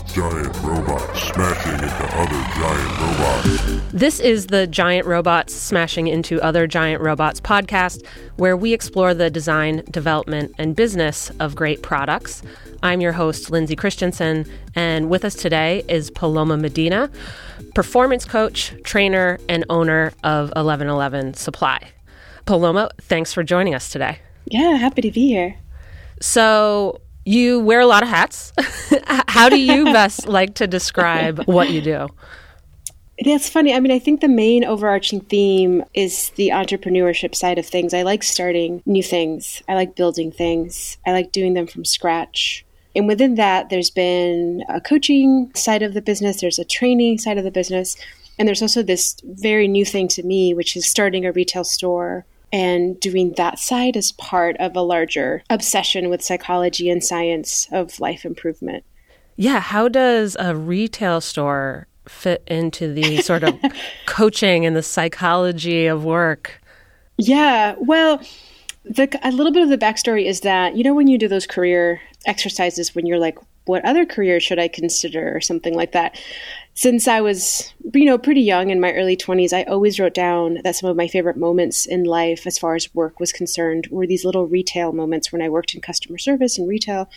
giant robots smashing into other giant robots. This is the Giant Robots Smashing into Other Giant Robots podcast, where we explore the design, development, and business of great products. I'm your host, Lindsay Christensen, and with us today is Paloma Medina, performance coach, trainer, and owner of 1111 Supply. Paloma, thanks for joining us today. Yeah, happy to be here. So you wear a lot of hats. How do you best like to describe what you do? That's funny. I think the main overarching theme is the entrepreneurship side of things. I like starting new things. I like building things. I like doing them from scratch. And within that, there's been a coaching side of the business. There's a training side of the business. And there's also this very new thing to me, which is starting a retail store and doing that side as part of a larger obsession with psychology and science of life improvement. Yeah. How does a retail store fit into the sort of coaching and the psychology of work? Yeah. Well, a little bit of the backstory is that, when you do those career exercises when you're like, what other career should I consider or something like that? Since I was, pretty young in my early 20s, I always wrote down that some of my favorite moments in life as far as work was concerned were these little retail moments when I worked in customer service and retail.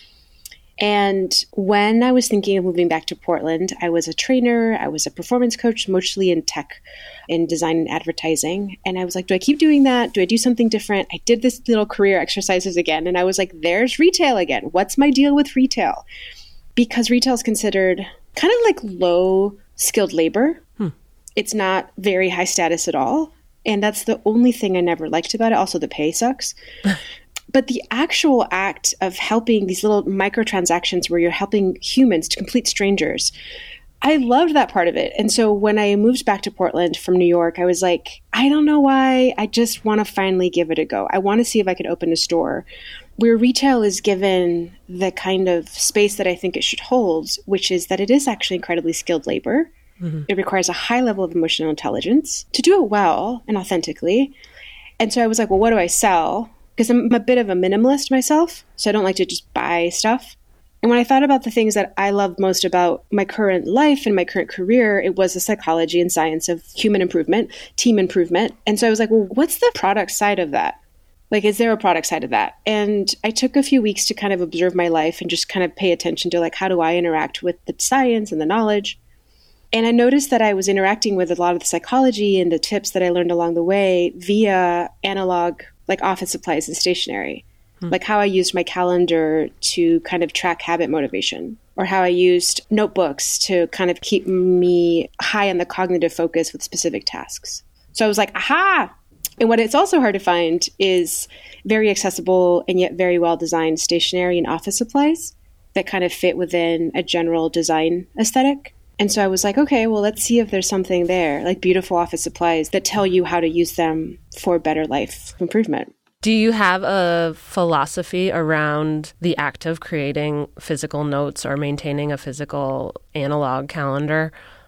And when I was thinking of moving back to Portland, I was a trainer, I was a performance coach, mostly in tech, in design and advertising. And I was like, do I keep doing that? Do I do something different? I did this little career exercises again. And I was like, there's retail again. What's my deal with retail? Because retail is considered kind of like low skilled labor. It's not very high status at all. And that's the only thing I never liked about it. Also, the pay sucks. But the actual act of helping these little microtransactions where you're helping humans to complete strangers, I loved that part of it. And so when I moved back to Portland from New York, I was like, I don't know why. I just want to finally give it a go. I want to see if I could open a store where retail is given the kind of space that I think it should hold, which is that it is actually incredibly skilled labor. Mm-hmm. It requires a high level of emotional intelligence to do it well and authentically. And so I was like, well, what do I sell? Because I'm a bit of a minimalist myself, so I don't like to just buy stuff. And when I thought about the things that I love most about my current life and my current career, it was the psychology and science of human improvement, team improvement. And so I was like, well, what's the product side of that? Like, is there a product side of that? And I took a few weeks to kind of observe my life and just kind of pay attention to like, how do I interact with the science and the knowledge? And I noticed that I was interacting with a lot of the psychology and the tips that I learned along the way via analog, like office supplies and stationery, like how I used my calendar to kind of track habit motivation, or how I used notebooks to kind of keep me high on the cognitive focus with specific tasks. So I was like, aha! And what it's also hard to find is very accessible and yet very well-designed stationery and office supplies that kind of fit within a general design aesthetic. And so I was like, okay, well, let's see if there's something there, like beautiful office supplies that tell you how to use them for better life improvement. Do you have a philosophy around the act of creating physical notes or maintaining a physical analog calendar?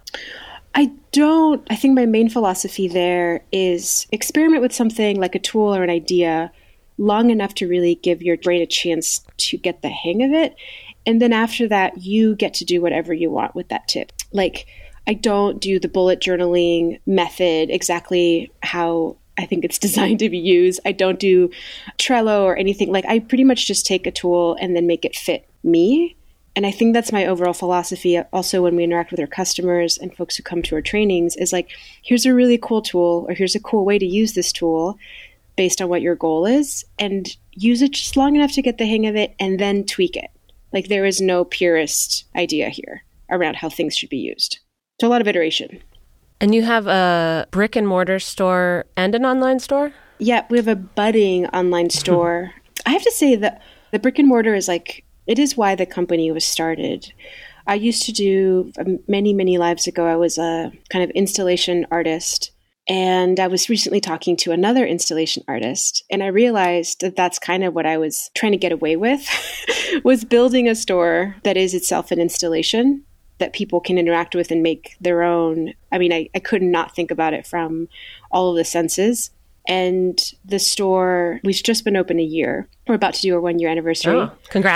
I don't. I think my main philosophy there is experiment with something like a tool or an idea long enough to really give your brain a chance to get the hang of it. And then after that, you get to do whatever you want with that tip. Like, I don't do the bullet journaling method exactly how I think it's designed to be used. I don't do Trello or anything. Like, I pretty much just take a tool and then make it fit me. And I think that's my overall philosophy. Also, when we interact with our customers and folks who come to our trainings, is like, here's a really cool tool, or here's a cool way to use this tool based on what your goal is, and use it just long enough to get the hang of it and then tweak it. Like, there is no purist idea here around how things should be used. So a lot of iteration. And you have a brick and mortar store and an online store? Yeah, we have a budding online store. I have to say that the brick and mortar is like, it is why the company was started. I used to do, many, many lives ago, I was a kind of installation artist. And I was recently talking to another installation artist, and I realized that that's kind of what I was trying to get away with, was building a store that is itself an installation that people can interact with and make their own. I mean, I could not think about it from all of the senses. And the store, we've just been open a year. We're about to do our 1-year anniversary. Oh, congrats.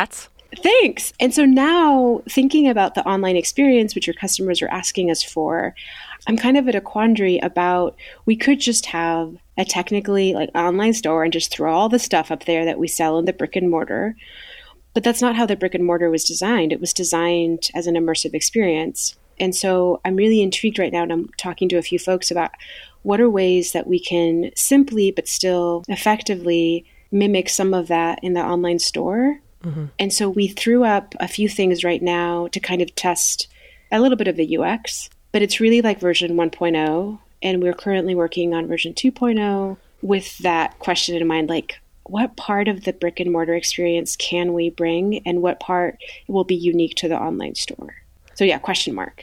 Thanks. And so now thinking about the online experience, which your customers are asking us for, I'm kind of at a quandary about we could just have a technically like online store and just throw all the stuff up there that we sell in the brick and mortar. But that's not how the brick and mortar was designed. It was designed as an immersive experience. And so I'm really intrigued right now, and I'm talking to a few folks about what are ways that we can simply but still effectively mimic some of that in the online store. Mm-hmm. And so we threw up a few things right now to kind of test a little bit of the UX, but it's really like version 1.0. And we're currently working on version 2.0 with that question in mind, like what part of the brick and mortar experience can we bring and what part will be unique to the online store? So yeah, question mark.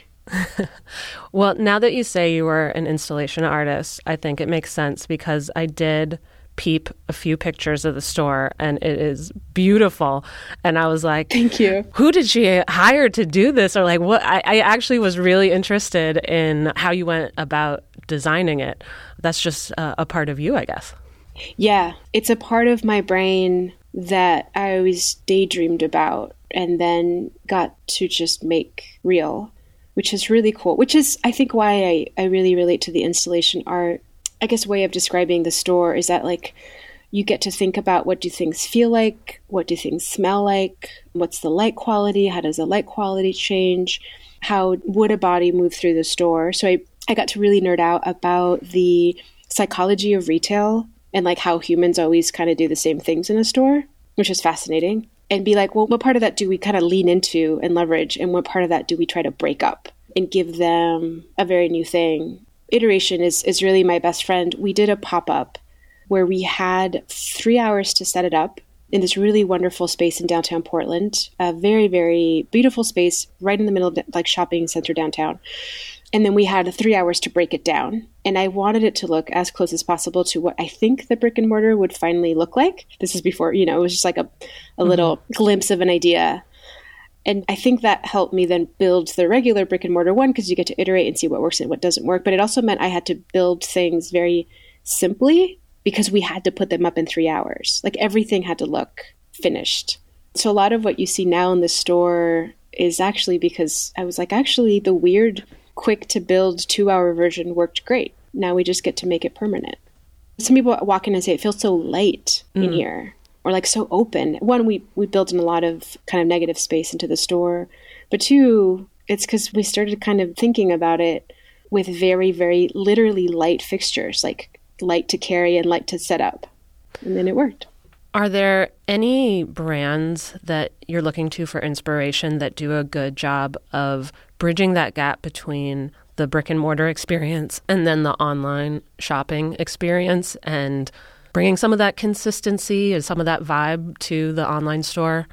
Well, now that you say you were an installation artist, I think it makes sense because I did peep a few pictures of the store and it is beautiful. And I was like, thank you. Who did she hire to do this? Or like what? I actually was really interested in how you went about designing it. That's just a part of you, I guess. Yeah, it's a part of my brain that I always daydreamed about and then got to just make real, which is really cool, which is, I think, why I really relate to the installation art. I guess way of describing the store is that like you get to think about what do things feel like, what do things smell like, what's the light quality, how does the light quality change, how would a body move through the store. So I got to really nerd out about the psychology of retail and like how humans always kind of do the same things in a store, which is fascinating. And be like, well, what part of that do we kind of lean into and leverage? And what part of that do we try to break up and give them a very new thing? Iteration is really my best friend. We did a pop-up where we had 3 hours to set it up in this really wonderful space in downtown Portland, a very, very beautiful space right in the middle of like shopping center downtown. And then we had 3 hours to break it down. And I wanted it to look as close as possible to what I think the brick and mortar would finally look like. This is before, it was just like a little glimpse of an idea. And I think that helped me then build the regular brick and mortar one because you get to iterate and see what works and what doesn't work. But it also meant I had to build things very simply because we had to put them up in 3 hours. Like everything had to look finished. So a lot of what you see now in the store is actually because I was like, actually the weird, quick to build 2 hour version worked great. Now we just get to make it permanent. Some people walk in and say it feels so light in here. Or like so open. One, we built in a lot of kind of negative space into the store. But two, it's because we started kind of thinking about it with very, very literally light fixtures, like light to carry and light to set up. And then it worked. Are there any brands that you're looking to for inspiration that do a good job of bridging that gap between the brick and mortar experience and then the online shopping experience and bringing some of that consistency and some of that vibe to the online store?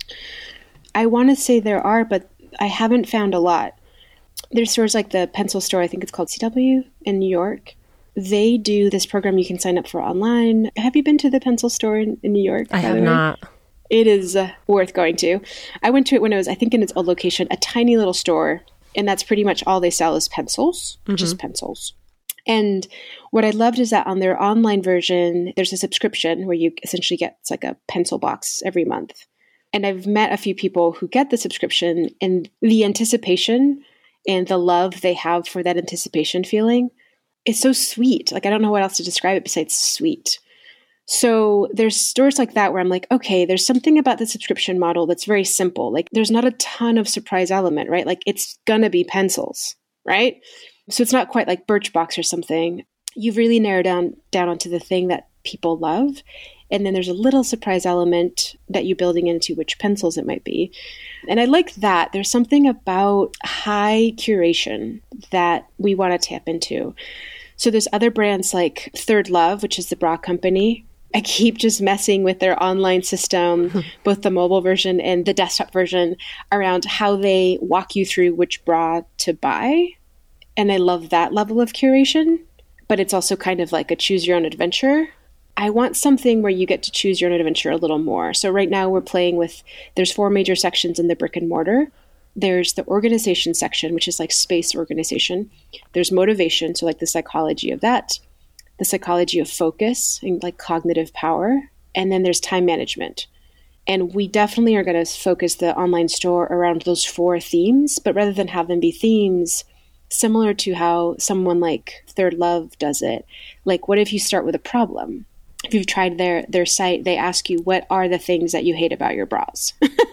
I want to say there are, but I haven't found a lot. There's stores like the pencil store, I think it's called CW in New York. They do this program you can sign up for online. Have you been to the pencil store in New York? I have not. It is worth going to. I went to it when it was, I think in its old location, a tiny little store. And that's pretty much all they sell is pencils, just pencils. And what I loved is that on their online version, there's a subscription where you essentially get it's like a pencil box every month. And I've met a few people who get the subscription and the anticipation and the love they have for that anticipation feeling is so sweet. Like, I don't know what else to describe it besides sweet. So there's stores like that where I'm like, okay, there's something about the subscription model that's very simple. Like there's not a ton of surprise element, right? Like it's going to be pencils, right? So it's not quite like Birchbox or something. You've really narrowed down onto the thing that people love. And then there's a little surprise element that you're building into which pencils it might be. And I like that. There's something about high curation that we want to tap into. So there's other brands like Third Love, which is the bra company. I keep just messing with their online system, both the mobile version and the desktop version, around how they walk you through which bra to buy. And I love that level of curation, but it's also kind of like a choose your own adventure. I want something where you get to choose your own adventure a little more. So right now we're playing with, there's 4 major sections in the brick and mortar. There's the organization section, which is like space organization. There's motivation, so like the psychology of that, the psychology of focus and like cognitive power. And then there's time management. And we definitely are going to focus the online store around those 4 themes, but rather than have them be themes, similar to how someone like Third Love does it, like what if you start with a problem? If you've tried their site, they ask you, what are the things that you hate about your bras?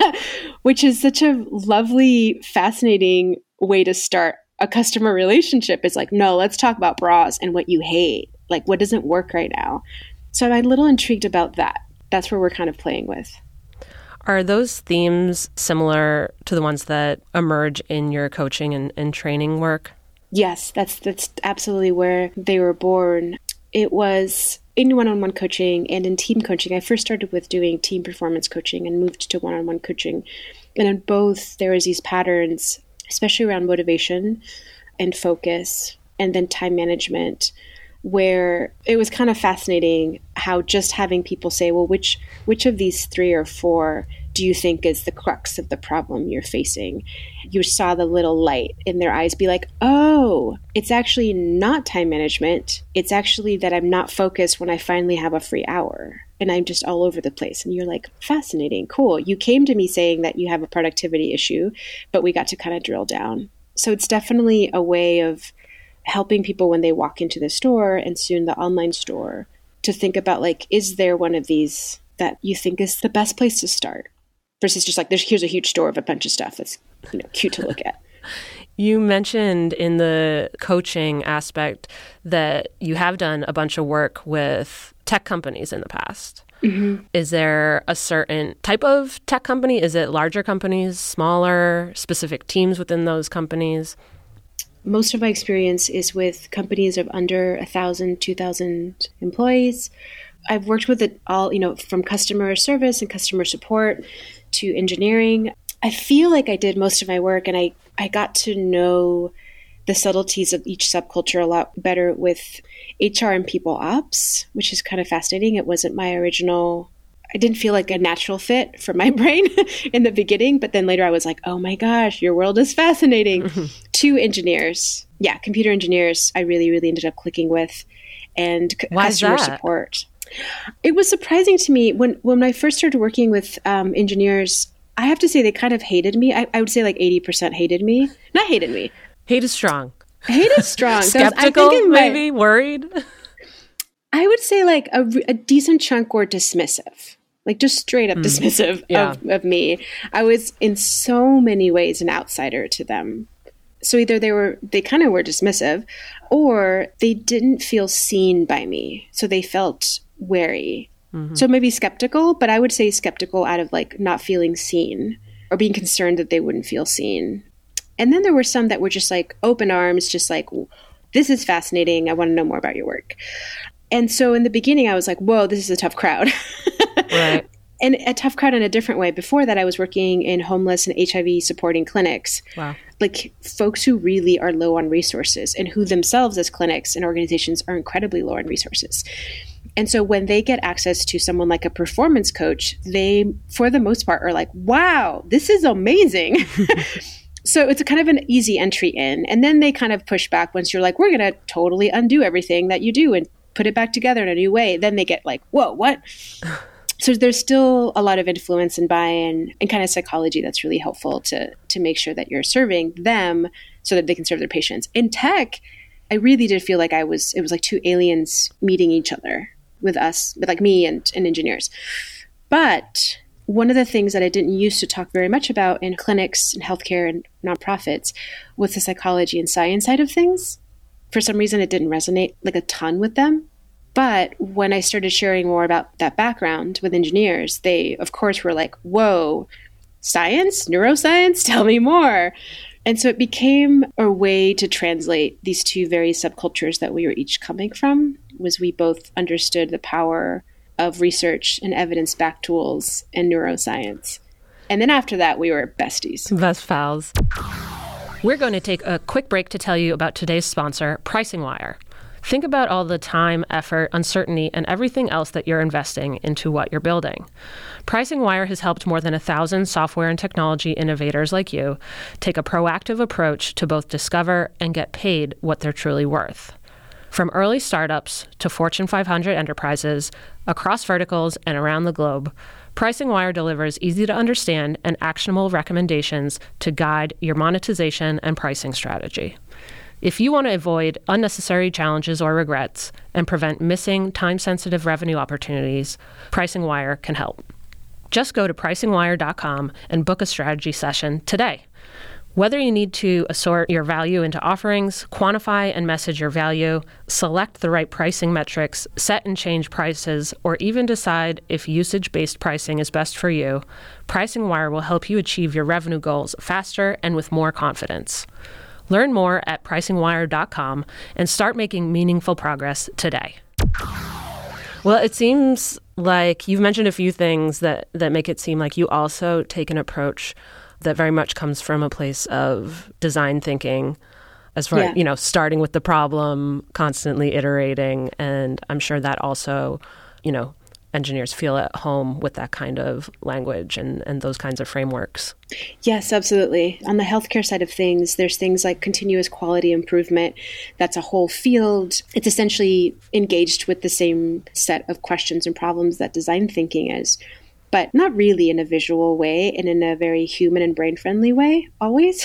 Which is such a lovely, fascinating way to start a customer relationship. It's like, no, let's talk about bras and what you hate. Like, what doesn't work right now? So I'm a little intrigued about that. That's where we're kind of playing with. Are those themes similar to the ones that emerge in your coaching and training work? Yes, that's absolutely where they were born. It was in one-on-one coaching and in team coaching. I first started with doing team performance coaching and moved to one-on-one coaching. And in both, there was these patterns, especially around motivation and focus, and then time management, where it was kind of fascinating how just having people say, well, which of these 3 or 4 do you think is the crux of the problem you're facing? You saw the little light in their eyes be like, oh, it's actually not time management. It's actually that I'm not focused when I finally have a free hour and I'm just all over the place. And you're like, fascinating, cool. You came to me saying that you have a productivity issue, but we got to kind of drill down. So it's definitely a way of helping people when they walk into the store and soon the online store to think about, like, is there one of these that you think is the best place to start? Versus just like, here's a huge store of a bunch of stuff that's cute to look at. You mentioned in the coaching aspect that you have done a bunch of work with tech companies in the past. Mm-hmm. Is there a certain type of tech company? Is it larger companies, smaller, specific teams within those companies? Most of my experience is with companies of under 1,000, 2,000 employees. I've worked with it all, from customer service and customer support to engineering. I feel like I did most of my work and I got to know the subtleties of each subculture a lot better with HR and people ops, which is kind of fascinating. It wasn't my original, I didn't feel like a natural fit for my brain in the beginning, but then later I was like, oh my gosh, your world is fascinating. Mm-hmm. 2 engineers. Yeah, computer engineers I really, really ended up clicking with, and customer support. It was surprising to me when I first started working with engineers. I have to say they kind of hated me. I would say like 80% hated me. Not hated me. Hate is strong. Hate is strong. Skeptical, maybe? Worried? I would say like a decent chunk were dismissive. Like just straight up dismissive of me. I was in so many ways an outsider to them. So either they kind of were dismissive, or they didn't feel seen by me. So they felt wary. Mm-hmm. So maybe skeptical, but I would say skeptical out of like not feeling seen or being concerned that they wouldn't feel seen. And then there were some that were just like open arms, just like, this is fascinating. I want to know more about your work. And so in the beginning, I was like, whoa, this is a tough crowd. Right. And a tough crowd in a different way. Before that, I was working in homeless and HIV supporting clinics. Wow. Like folks who really are low on resources and who themselves as clinics and organizations are incredibly low on resources. And so when they get access to someone like a performance coach, they, for the most part, are like, wow, this is amazing. So it's a kind of an easy entry in. And then they kind of push back once you're like, we're going to totally undo everything that you do and put it back together in a new way. Then they get like, whoa, what? So there's still a lot of influence and buy-in and kind of psychology that's really helpful to make sure that you're serving them so that they can serve their patients. In tech, I really did feel like it was like 2 aliens meeting each other with us, with like me and engineers. But one of the things that I didn't used to talk very much about in clinics and healthcare and nonprofits was the psychology and science side of things. For some reason, it didn't resonate like a ton with them. But when I started sharing more about that background with engineers, they, of course, were like, whoa, science, neuroscience, tell me more. And so it became a way to translate these 2 very subcultures that we were each coming from, was we both understood the power of research and evidence-backed tools and neuroscience. And then after that, we were besties. Best pals. We're going to take a quick break to tell you about today's sponsor, PricingWire. Think about all the time, effort, uncertainty, and everything else that you're investing into what you're building. PricingWire has helped more than 1,000 software and technology innovators like you take a proactive approach to both discover and get paid what they're truly worth. From early startups to Fortune 500 enterprises, across verticals and around the globe, Pricing Wire delivers easy to understand and actionable recommendations to guide your monetization and pricing strategy. If you want to avoid unnecessary challenges or regrets and prevent missing time-sensitive revenue opportunities, Pricing Wire can help. Just go to pricingwire.com and book a strategy session today. Whether you need to assort your value into offerings, quantify and message your value, select the right pricing metrics, set and change prices, or even decide if usage-based pricing is best for you, Pricing Wire will help you achieve your revenue goals faster and with more confidence. Learn more at pricingwire.com and start making meaningful progress today. Well, it seems like you've mentioned a few things that make it seem like you also take an approach that very much comes from a place of design thinking, as far as, starting with the problem, constantly iterating. And I'm sure that also, engineers feel at home with that kind of language and those kinds of frameworks. Yes, absolutely. On the healthcare side of things, there's things like continuous quality improvement. That's a whole field. It's essentially engaged with the same set of questions and problems that design thinking is, but not really in a visual way and in a very human and brain-friendly way, always.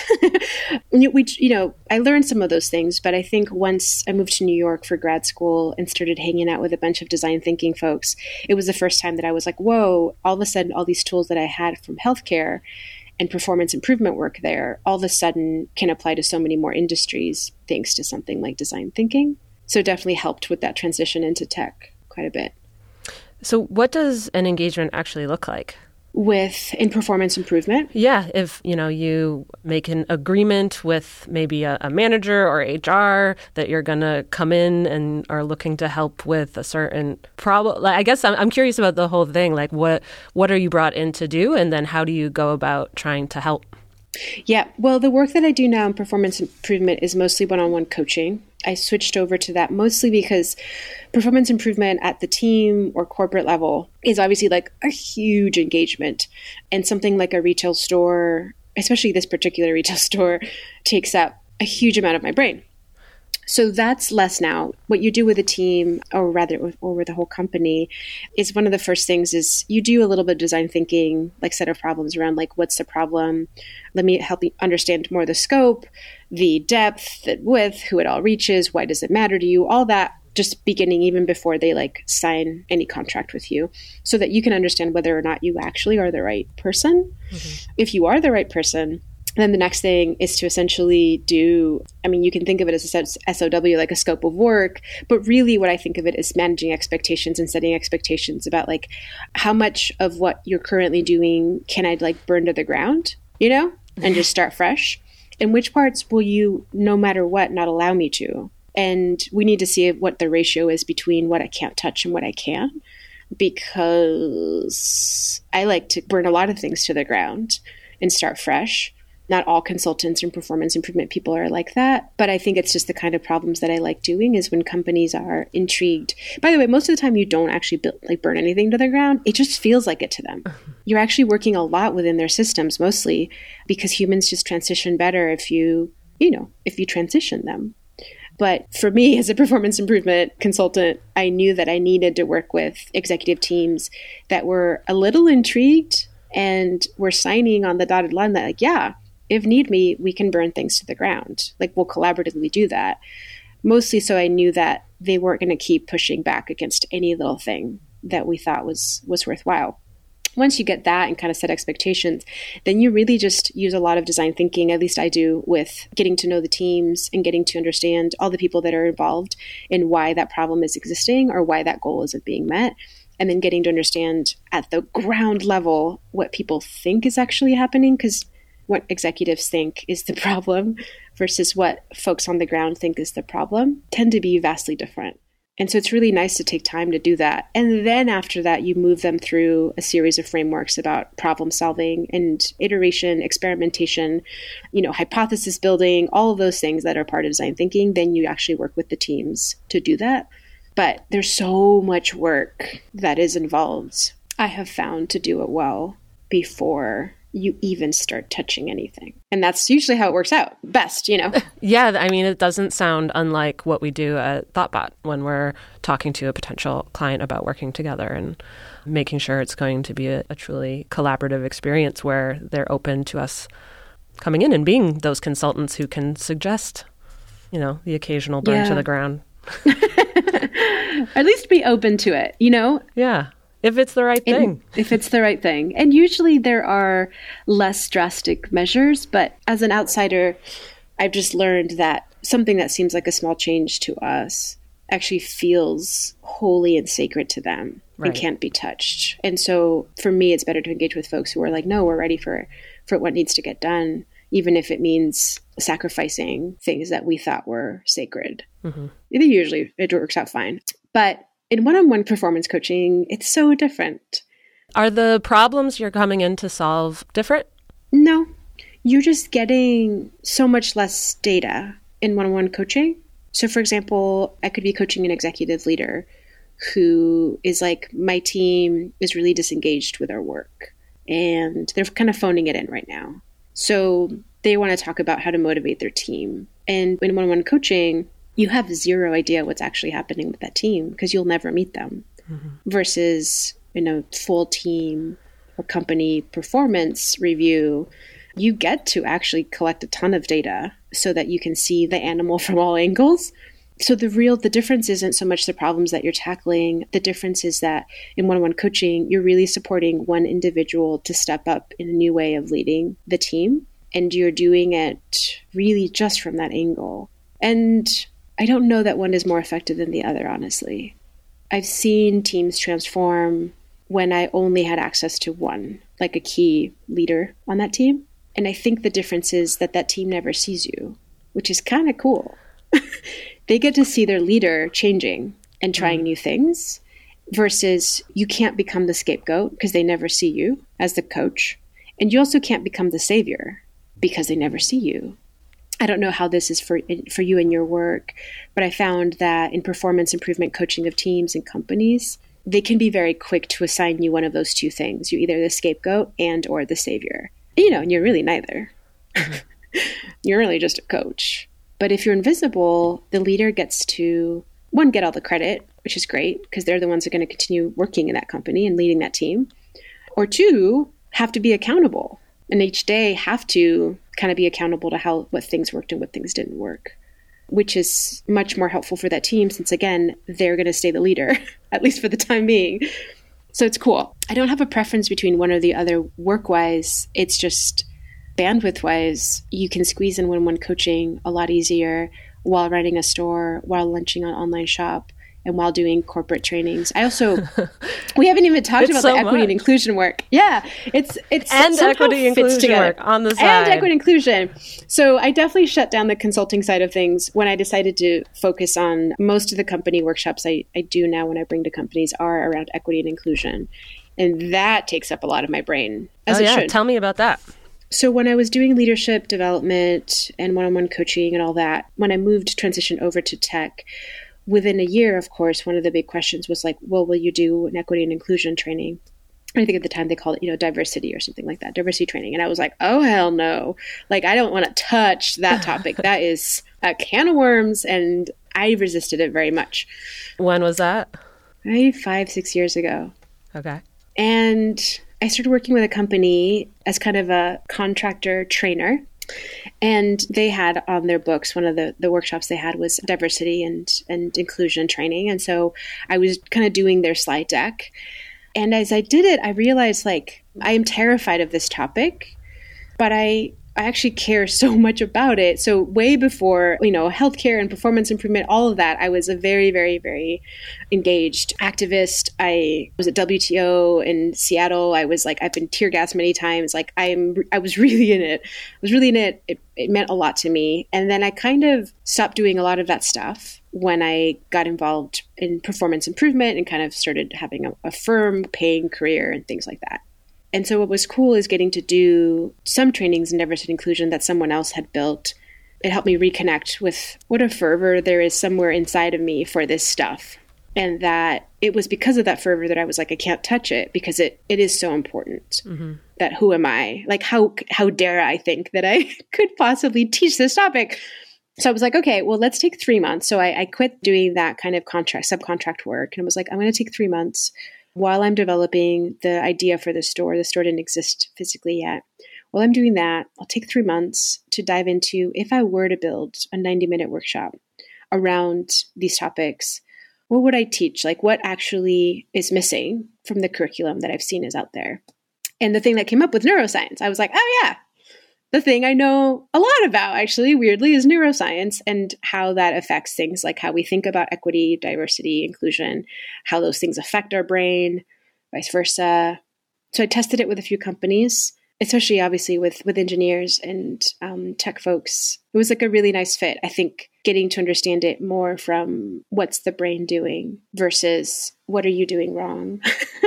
I learned some of those things, but I think once I moved to New York for grad school and started hanging out with a bunch of design thinking folks, it was the first time that I was like, whoa, all of a sudden, all these tools that I had from healthcare and performance improvement work there, all of a sudden can apply to so many more industries thanks to something like design thinking. So it definitely helped with that transition into tech quite a bit. So what does an engagement actually look like? In performance improvement? Yeah, if you make an agreement with maybe a manager or HR that you're going to come in and are looking to help with a certain problem. I guess I'm curious about the whole thing. Like what are you brought in to do, and then how do you go about trying to help? Yeah, well, the work that I do now in performance improvement is mostly one-on-one coaching. I switched over to that mostly because performance improvement at the team or corporate level is obviously like a huge engagement. And something like a retail store, especially this particular retail store, takes up a huge amount of my brain. So that's less now. What you do with a team, or rather with the whole company, is one of the first things is you do a little bit of design thinking, like set of problems around like, what's the problem? Let me help you understand more the scope, the depth, the width, who it all reaches, why does it matter to you, all that, just beginning even before they like sign any contract with you, so that you can understand whether or not you actually are the right person. Mm-hmm. If you are the right person, then the next thing is to essentially you can think of it as a SOW, like a scope of work, but really what I think of it is managing expectations and setting expectations about like how much of what you're currently doing can I like burn to the ground, and just start fresh, and which parts will you, no matter what, not allow me to. And we need to see what the ratio is between what I can't touch and what I can, because I like to burn a lot of things to the ground and start fresh. Not all consultants and performance improvement people are like that, but I think it's just the kind of problems that I like doing is when companies are intrigued. By the way, most of the time you don't actually burn anything to the ground. It just feels like it to them. You're actually working a lot within their systems mostly because humans just transition better if you transition them. But for me as a performance improvement consultant, I knew that I needed to work with executive teams that were a little intrigued and were signing on the dotted line that like, yeah, if need be, we can burn things to the ground. Like we'll collaboratively do that. Mostly so I knew that they weren't going to keep pushing back against any little thing that we thought was worthwhile. Once you get that and kind of set expectations, then you really just use a lot of design thinking, at least I do, with getting to know the teams and getting to understand all the people that are involved in why that problem is existing or why that goal isn't being met. And then getting to understand at the ground level what people think is actually happening, because what executives think is the problem versus what folks on the ground think is the problem tend to be vastly different. And so it's really nice to take time to do that. And then after that, you move them through a series of frameworks about problem solving and iteration, experimentation, hypothesis building, all of those things that are part of design thinking. Then you actually work with the teams to do that. But there's so much work that is involved, I have found, to do it well before you even start touching anything. And that's usually how it works out best, Yeah, I mean, it doesn't sound unlike what we do at Thoughtbot when we're talking to a potential client about working together and making sure it's going to be a truly collaborative experience where they're open to us coming in and being those consultants who can suggest, the occasional burn to the ground. At least be open to it, Yeah. If it's the right thing. If it's the right thing. And usually there are less drastic measures, but as an outsider, I've just learned that something that seems like a small change to us actually feels holy and sacred to them and can't be touched. And so for me, it's better to engage with folks who are like, no, we're ready for what needs to get done, even if it means sacrificing things that we thought were sacred. Mm-hmm. Usually it works out fine. But in one-on-one performance coaching, it's so different. Are the problems you're coming in to solve different? No. You're just getting so much less data in one-on-one coaching. So, for example, I could be coaching an executive leader who is like, my team is really disengaged with our work, and they're kind of phoning it in right now. So they want to talk about how to motivate their team. And in one-on-one coaching, you have zero idea what's actually happening with that team because you'll never meet them. Mm-hmm. Versus, full team or company performance review, you get to actually collect a ton of data so that you can see the animal from all angles. So the difference isn't so much the problems that you're tackling. The difference is that in one-on-one coaching, you're really supporting one individual to step up in a new way of leading the team. And you're doing it really just from that angle. And I don't know that one is more effective than the other, honestly. I've seen teams transform when I only had access to one, like a key leader on that team. And I think the difference is that team never sees you, which is kind of cool. They get to see their leader changing and trying new things versus you can't become the scapegoat because they never see you as the coach. And you also can't become the savior because they never see you. I don't know how this is for you in your work, but I found that in performance improvement coaching of teams and companies, they can be very quick to assign you one of those two things. You're either the scapegoat and or the savior. And you're really neither. Mm-hmm. You're really just a coach. But if you're invisible, the leader gets to, one, get all the credit, which is great because they're the ones who are going to continue working in that company and leading that team. Or two, have to be accountable. And each day have to kind of be accountable to what things worked and what things didn't work, which is much more helpful for that team since, again, they're going to stay the leader, at least for the time being. So it's cool. I don't have a preference between one or the other work-wise. It's just bandwidth-wise, you can squeeze in one-on-one coaching a lot easier while running a store, while launching an online shop, and while doing corporate trainings. I also, we haven't even talked about the equity and inclusion work. Yeah, it's and equity inclusion work on the side. And equity inclusion. So I definitely shut down the consulting side of things when I decided to focus on most of the company workshops I do now when I bring to companies are around equity and inclusion. And that takes up a lot of my brain, as it should. Tell me about that. So when I was doing leadership development and one-on-one coaching and all that, when I transitioned over to tech, within a year, of course, one of the big questions was like, well, will you do an equity and inclusion training? I think at the time they called it, diversity or something like that, diversity training. And I was like, oh, hell no. Like, I don't want to touch that topic. That is a can of worms. And I resisted it very much. When was that? Maybe 5-6 years ago. Okay. And I started working with a company as kind of a contractor trainer. And they had on their books, one of the workshops they had was diversity and inclusion training. And so I was kind of doing their slide deck. And as I did it, I realized I am terrified of this topic, but I actually care so much about it. So way before, healthcare and performance improvement, all of that, I was a very, very, very engaged activist. I was at WTO in Seattle. I've been tear gassed many times. I was really in it. It meant a lot to me. And then I kind of stopped doing a lot of that stuff when I got involved in performance improvement and kind of started having a firm paying career and things like that. And so what was cool is getting to do some trainings in diversity and inclusion that someone else had built. It helped me reconnect with what a fervor there is somewhere inside of me for this stuff. And that it was because of that fervor that I was like, I can't touch it because it is so important. Mm-hmm. that who am I? Like, how dare I think that I could possibly teach this topic? So I was like, okay, well, let's take 3 months. So I quit doing that kind of subcontract work. And I was like, I'm going to take 3 months while I'm developing the idea for the store. The store didn't exist physically yet. While I'm doing that, I'll take 3 months to dive into, if I were to build a 90-minute workshop around these topics, what would I teach? Like, what actually is missing from the curriculum that I've seen is out there? And the thing that came up with neuroscience, I was like, oh yeah, the thing I know a lot about, actually, weirdly, is neuroscience and how that affects things like how we think about equity, diversity, inclusion, how those things affect our brain, vice versa. So I tested it with a few companies, especially obviously with engineers and tech folks. It was like a really nice fit. I think getting to understand it more from what's the brain doing versus what are you doing wrong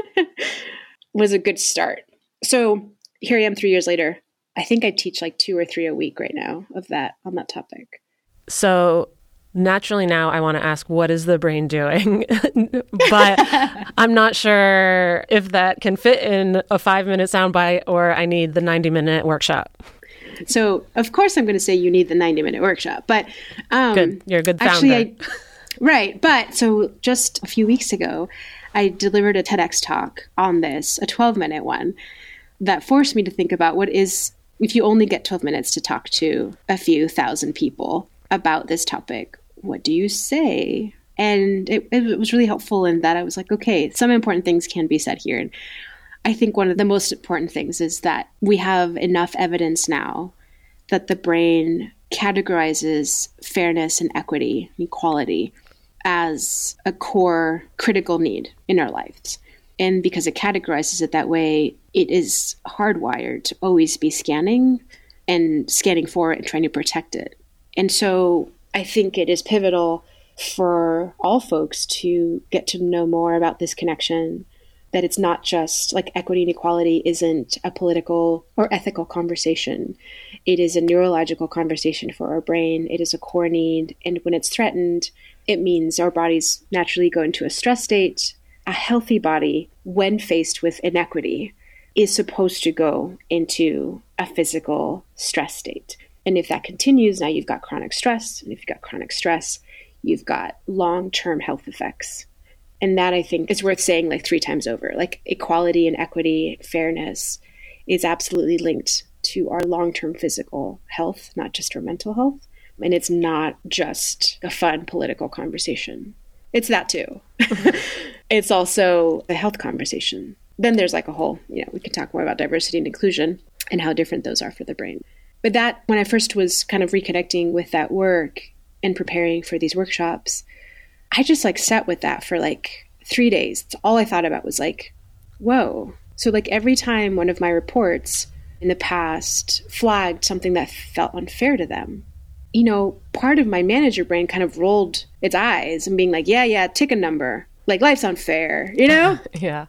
was a good start. So here I am 3 years later. I think I teach like 2 or 3 a week right now on that topic. So naturally now I want to ask, what is the brain doing? But I'm not sure if that can fit in a 5-minute soundbite or I need the 90-minute workshop. So of course I'm going to say you need the 90-minute workshop, but good. You're a good founder. Actually, right. But so just a few weeks ago, I delivered a TEDx talk on this, a 12-minute one, that forced me to think about what is, if you only get 12 minutes to talk to a few thousand people about this topic, what do you say? And it was really helpful in that I was like, okay, some important things can be said here. And I think one of the most important things is that we have enough evidence now that the brain categorizes fairness and equity, equality, as a core critical need in our lives. And because it categorizes it that way, it is hardwired to always be scanning for it and trying to protect it. And so I think it is pivotal for all folks to get to know more about this connection, that it's not just like equity and equality isn't a political or ethical conversation. It is a neurological conversation for our brain. It is a core need. And when it's threatened, it means our bodies naturally go into a stress state. A healthy body, when faced with inequity, is supposed to go into a physical stress state. And if that continues, now you've got chronic stress. And if you've got chronic stress, you've got long-term health effects. And that, I think, is worth saying like 3 times over. Like, equality and equity, fairness is absolutely linked to our long-term physical health, not just our mental health. And it's not just a fun political conversation. It's that too. It's also a health conversation. Then there's like a whole, we can talk more about diversity and inclusion and how different those are for the brain. But that, when I first was kind of reconnecting with that work and preparing for these workshops, I just like sat with that for like 3 days. All I thought about was like, whoa. So like every time one of my reports in the past flagged something that felt unfair to them, part of my manager brain kind of rolled its eyes and being like, yeah, tick a number. Like, life's unfair, Yeah.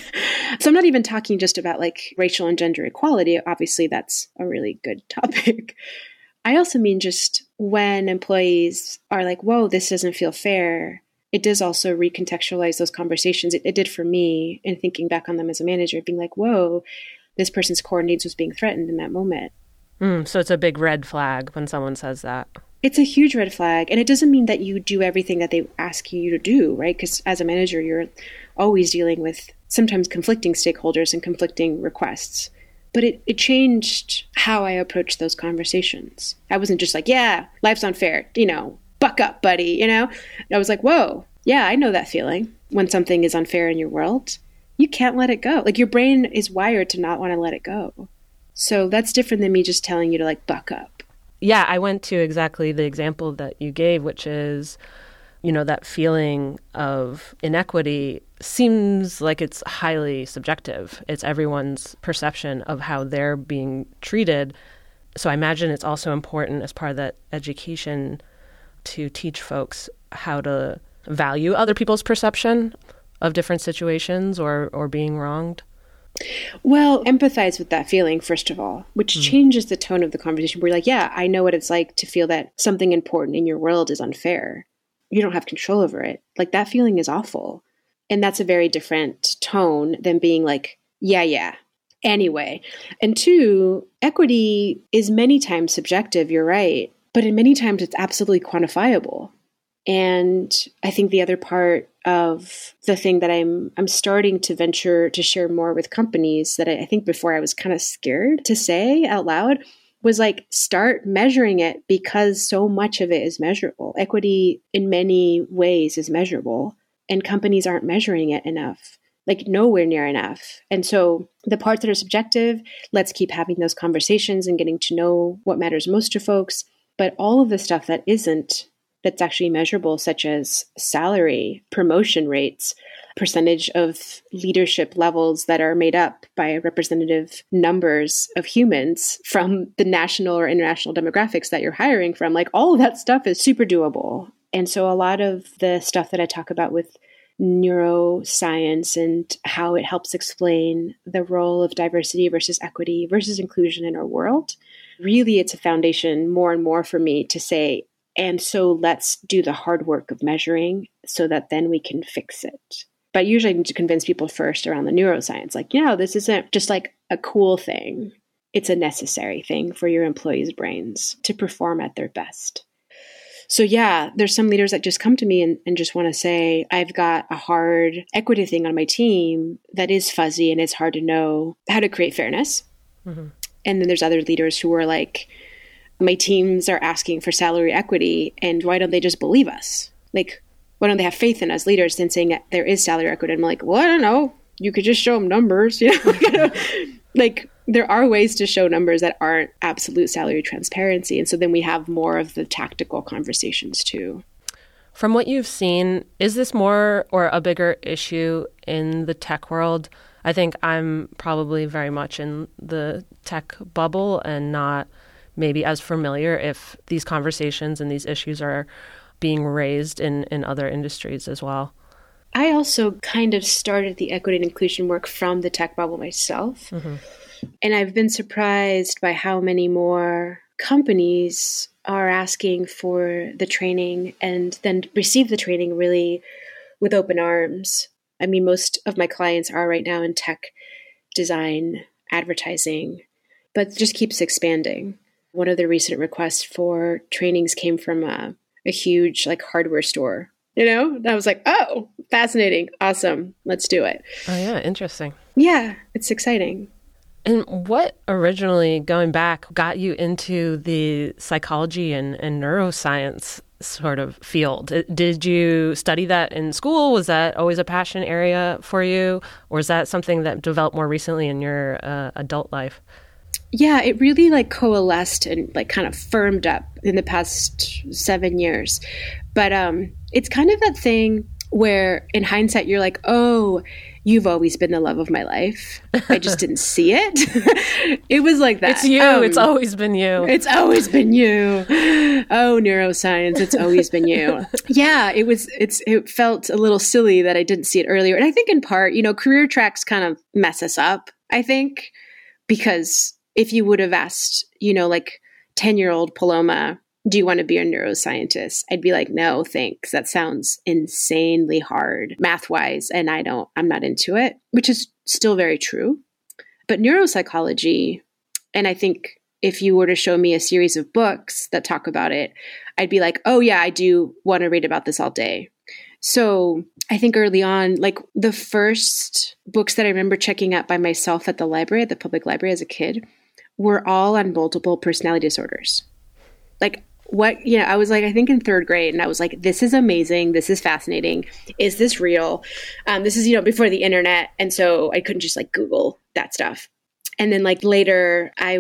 So I'm not even talking just about like racial and gender equality. Obviously, that's a really good topic. I also mean just when employees are like, whoa, this doesn't feel fair. It does also recontextualize those conversations. It did for me in thinking back on them as a manager, being like, whoa, this person's core needs was being threatened in that moment. So it's a big red flag when someone says that. It's a huge red flag. And it doesn't mean that you do everything that they ask you to do, right? Because as a manager, you're always dealing with sometimes conflicting stakeholders and conflicting requests. But it changed how I approached those conversations. I wasn't just like, yeah, life's unfair, buck up, buddy, I was like, whoa, yeah, I know that feeling when something is unfair in your world. You can't let it go. Like, your brain is wired to not want to let it go. So that's different than me just telling you to like buck up. Yeah, I went to exactly the example that you gave, which is, that feeling of inequity seems like it's highly subjective. It's everyone's perception of how they're being treated. So I imagine it's also important as part of that education to teach folks how to value other people's perception of different situations or being wronged. Well, empathize with that feeling, first of all, which changes the tone of the conversation. We're like, yeah, I know what it's like to feel that something important in your world is unfair. You don't have control over it. Like, that feeling is awful. And that's a very different tone than being like, yeah, anyway. And two, equity is many times subjective, you're right, but in many times it's absolutely quantifiable. And I think the other part of the thing that I'm starting to venture to share more with companies that I think before I was kind of scared to say out loud was like, start measuring it, because so much of it is measurable. Equity in many ways is measurable, and companies aren't measuring it enough, like nowhere near enough. And so the parts that are subjective, let's keep having those conversations and getting to know what matters most to folks. But all of the stuff that isn't, that's actually measurable, such as salary, promotion rates, percentage of leadership levels that are made up by representative numbers of humans from the national or international demographics that you're hiring from, like all of that stuff is super doable. And so a lot of the stuff that I talk about with neuroscience and how it helps explain the role of diversity versus equity versus inclusion in our world, really it's a foundation more and more for me to say, and so let's do the hard work of measuring so that then we can fix it. But usually I need to convince people first around the neuroscience, like, this isn't just like a cool thing. It's a necessary thing for your employees' brains to perform at their best. So yeah, there's some leaders that just come to me and just want to say, I've got a hard equity thing on my team that is fuzzy and it's hard to know how to create fairness. Mm-hmm. And then there's other leaders who are like, my teams are asking for salary equity, and why don't they just believe us? Like, why don't they have faith in us leaders in saying that there is salary equity? And I'm like, well, I don't know. You could just show them numbers. Like, there are ways to show numbers that aren't absolute salary transparency. And so then we have more of the tactical conversations too. From what you've seen, is this more or a bigger issue in the tech world? I think I'm probably very much in the tech bubble and not maybe as familiar if these conversations and these issues are being raised in other industries as well. I also kind of started the equity and inclusion work from the tech bubble myself. Mm-hmm. And I've been surprised by how many more companies are asking for the training and then receive the training really with open arms. I mean, most of my clients are right now in tech, design, advertising, but it just keeps expanding. One of the recent requests for trainings came from a huge like hardware store, And I was like, oh, fascinating. Awesome. Let's do it. Oh, yeah. Interesting. Yeah. It's exciting. And what originally, going back, got you into the psychology and neuroscience sort of field? Did you study that in school? Was that always a passion area for you? Or is that something that developed more recently in your adult life? Yeah, it really like coalesced and like kind of firmed up in the past 7 years. But it's kind of that thing where in hindsight, you're like, oh, you've always been the love of my life. I just didn't see it. It was like that. It's you. It's always been you. It's always been you. Oh, neuroscience. It's always been you. Yeah, it felt a little silly that I didn't see it earlier. And I think in part, career tracks kind of mess us up, I think, because if you would have asked, like 10-year-old Paloma, do you want to be a neuroscientist? I'd be like, no, thanks. That sounds insanely hard math-wise, and I'm not into it, which is still very true. But neuropsychology, and I think if you were to show me a series of books that talk about it, I'd be like, oh yeah, I do want to read about this all day. So I think early on, like the first books that I remember checking out by myself at the library, at the public library as a kid, were all on multiple personality disorders. Like I was like, I think in third grade, and I was like, this is amazing. This is fascinating. Is this real? This is, before the internet. And so I couldn't just like Google that stuff. And then like later I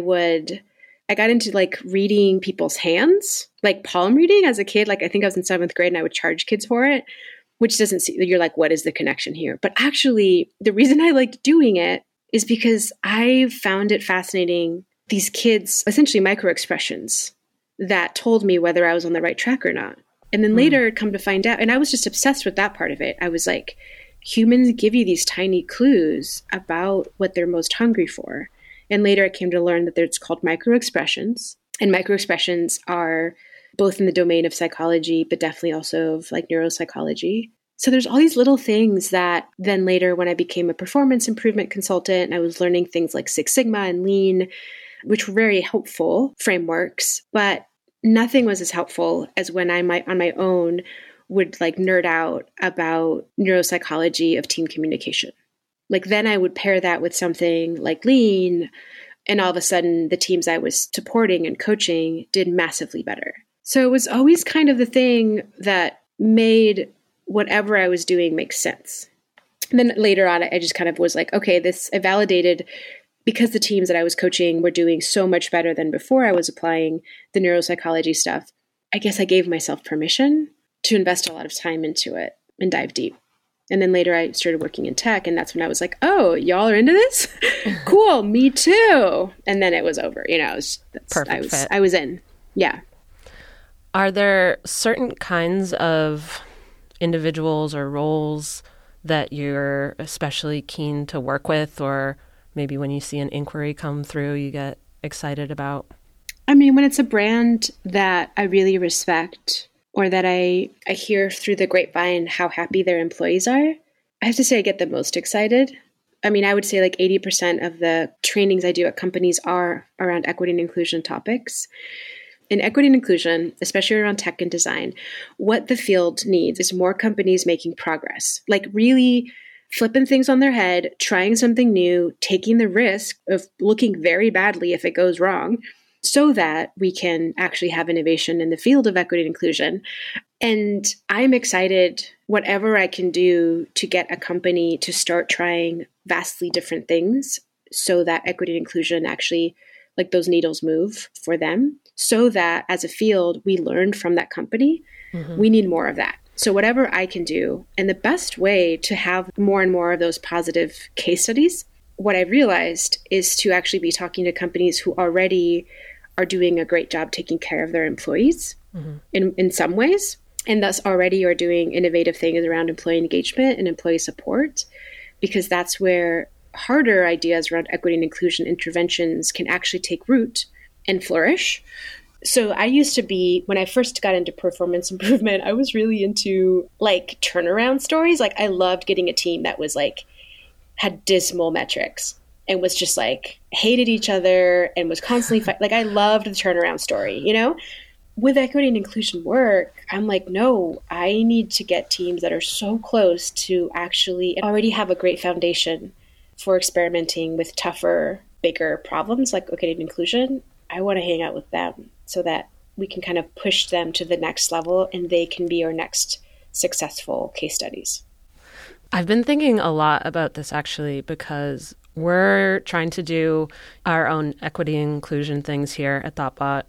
got into like reading people's hands, like palm reading as a kid. Like I think I was in 7th grade and I would charge kids for it, which you're like, what is the connection here? But actually the reason I liked doing it is because I found it fascinating. These kids, essentially micro expressions that told me whether I was on the right track or not. And then later come to find out, and I was just obsessed with that part of it. I was like, humans give you these tiny clues about what they're most hungry for. And later I came to learn that it's called micro expressions. And micro expressions are both in the domain of psychology, but definitely also of like neuropsychology. So there's all these little things that then later when I became a performance improvement consultant, I was learning things like Six Sigma and Lean, which were very helpful frameworks, but nothing was as helpful as when I might on my own would like nerd out about neuropsychology of team communication. Like then I would pair that with something like Lean, and all of a sudden the teams I was supporting and coaching did massively better. So it was always kind of the thing that made whatever I was doing make sense. And then later on, I just kind of was like, okay, I validated because the teams that I was coaching were doing so much better than before I was applying the neuropsychology stuff. I guess I gave myself permission to invest a lot of time into it and dive deep. And then later I started working in tech, and that's when I was like, oh, y'all are into this? Cool, me too. And then it was over. Perfect fit. I was in. Yeah. Are there certain kinds of individuals or roles that you're especially keen to work with, or maybe when you see an inquiry come through, you get excited about? I mean, when it's a brand that I really respect, or that I hear through the grapevine how happy their employees are, I have to say I get the most excited. I mean, I would say like 80% of the trainings I do at companies are around equity and inclusion topics. In equity and inclusion, especially around tech and design, what the field needs is more companies making progress, like really flipping things on their head, trying something new, taking the risk of looking very badly if it goes wrong, so that we can actually have innovation in the field of equity and inclusion. And I'm excited whatever I can do to get a company to start trying vastly different things so that equity and inclusion actually, like those needles move for them, so that as a field, we learned from that company. Mm-hmm. We need more of that. So whatever I can do, and the best way to have more and more of those positive case studies, what I've realized is to actually be talking to companies who already are doing a great job taking care of their employees in some ways, and thus already are doing innovative things around employee engagement and employee support, because that's where harder ideas around equity and inclusion interventions can actually take root and flourish. So I used to be, when I first got into performance improvement, I was really into like turnaround stories. Like I loved getting a team that was like, had dismal metrics and was just like hated each other and was constantly fighting. Like I loved the turnaround story, you know? With equity and inclusion work, I'm like, no, I need to get teams that are so close to actually already have a great foundation for experimenting with tougher, bigger problems like equity and inclusion. I want to hang out with them so that we can kind of push them to the next level and they can be our next successful case studies. I've been thinking a lot about this actually because we're trying to do our own equity and inclusion things here at Thoughtbot.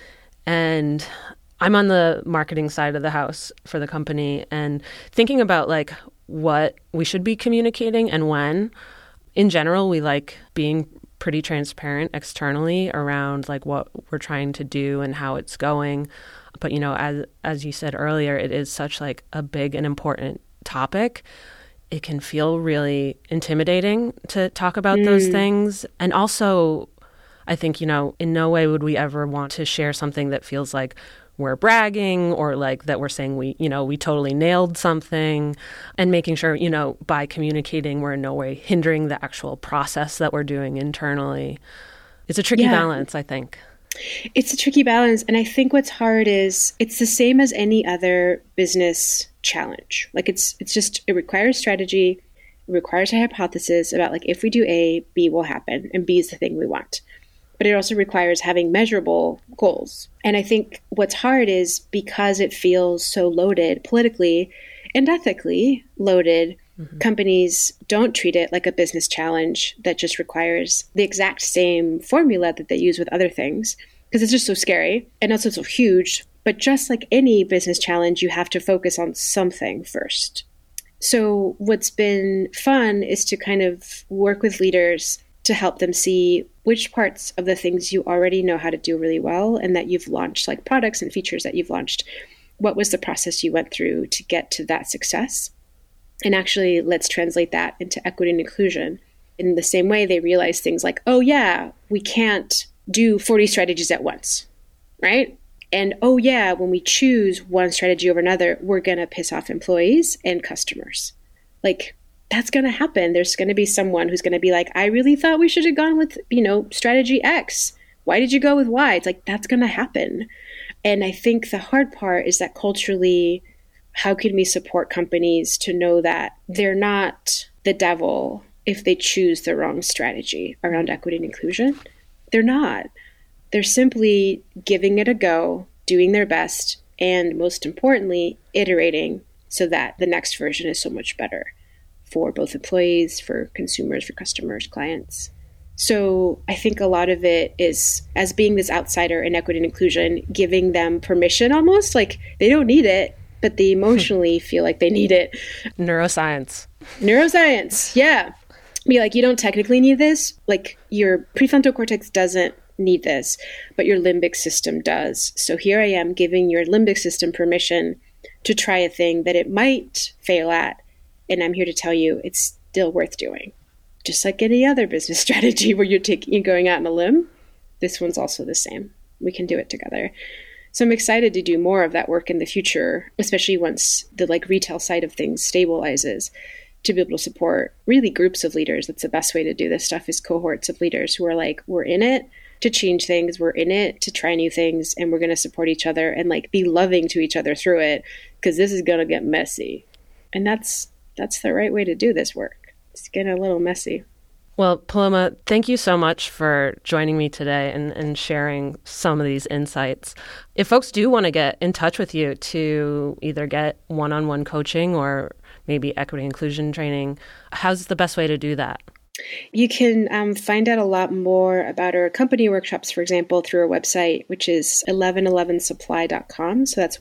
And I'm on the marketing side of the house for the company and thinking about like what we should be communicating and when. In general, we like being pretty transparent externally around like what we're trying to do and how it's going. But, you know, as you said earlier, it is such like a big and important topic. It can feel really intimidating to talk about those things. And also, I think, you know, in no way would we ever want to share something that feels like we're bragging or like that we're saying we totally nailed something, and making sure, you know, by communicating, we're in no way hindering the actual process that we're doing internally. It's a tricky balance, I think. It's a tricky balance. And I think what's hard is it's the same as any other business challenge. Like it requires strategy. It requires a hypothesis about like, if we do A, B will happen, and B is the thing we want. But it also requires having measurable goals. And I think what's hard is because it feels so loaded politically and ethically loaded, companies don't treat it like a business challenge that just requires the exact same formula that they use with other things, because it's just so scary and also so huge. But just like any business challenge, you have to focus on something first. So what's been fun is to kind of work with leaders to help them see which parts of the things you already know how to do really well and that you've launched, like products and features that you've launched. What was the process you went through to get to that success? And actually, let's translate that into equity and inclusion. In the same way, they realize things like, oh yeah, we can't do 40 strategies at once, right? And oh yeah, when we choose one strategy over another, we're going to piss off employees and customers. Like, that's going to happen. There's going to be someone who's going to be like, I really thought we should have gone with, strategy X. Why did you go with Y? It's like, that's going to happen. And I think the hard part is that culturally, how can we support companies to know that they're not the devil if they choose the wrong strategy around equity and inclusion? They're not. They're simply giving it a go, doing their best, and most importantly, iterating so that the next version is so much better for both employees, for consumers, for customers, clients. So I think a lot of it is, as being this outsider in equity and inclusion, giving them permission almost, like they don't need it, but they emotionally feel like they need it. Neuroscience, yeah. Be like, you don't technically need this. Like, your prefrontal cortex doesn't need this, but your limbic system does. So here I am giving your limbic system permission to try a thing that it might fail at. And I'm here to tell you it's still worth doing. Just like any other business strategy where you're going out on a limb, this one's also the same. We can do it together. So I'm excited to do more of that work in the future, especially once the retail side of things stabilizes, to be able to support really groups of leaders. That's the best way to do this stuff, is cohorts of leaders who are like, we're in it to change things, we're in it to try new things, and we're going to support each other and be loving to each other through it, because this is going to get messy. And that's the right way to do this work. It's getting a little messy. Well, Paloma, thank you so much for joining me today and sharing some of these insights. If folks do want to get in touch with you to either get one-on-one coaching or maybe equity inclusion training, how's the best way to do that? You can find out a lot more about our company workshops, for example, through our website, which is 1111supply.com. So that's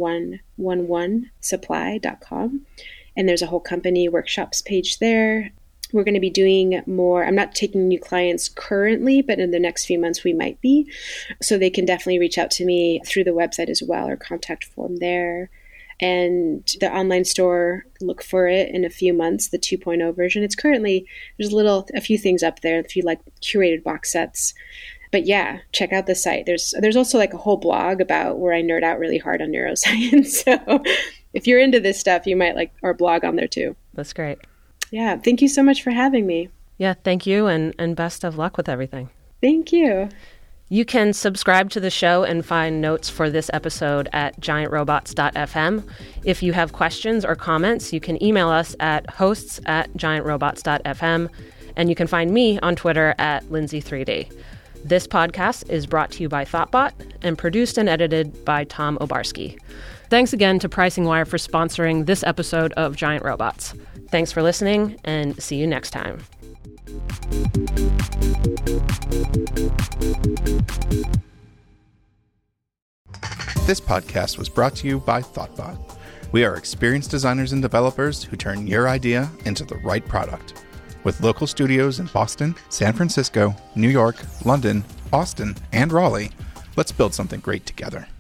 1111supply.com. And there's a whole company workshops page there. We're going to be doing more. I'm not taking new clients currently, but in the next few months we might be. So they can definitely reach out to me through the website as well, or contact form there. And the online store, look for it in a few months, the 2.0 version. It's currently, there's a few things up there, a few curated box sets. But yeah, check out the site. There's also a whole blog about where I nerd out really hard on neuroscience. So if you're into this stuff, you might like our blog on there too. That's great. Yeah. Thank you so much for having me. Yeah, thank you. And best of luck with everything. Thank you. You can subscribe to the show and find notes for this episode at giantrobots.fm. If you have questions or comments, you can email us at hosts@giantrobots.fm. And you can find me on Twitter at Lindsay3D. This podcast is brought to you by Thoughtbot and produced and edited by Tom Obarski. Thanks again to Pricing Wire for sponsoring this episode of Giant Robots. Thanks for listening, and see you next time. This podcast was brought to you by Thoughtbot. We are experienced designers and developers who turn your idea into the right product. With local studios in Boston, San Francisco, New York, London, Austin, and Raleigh, let's build something great together.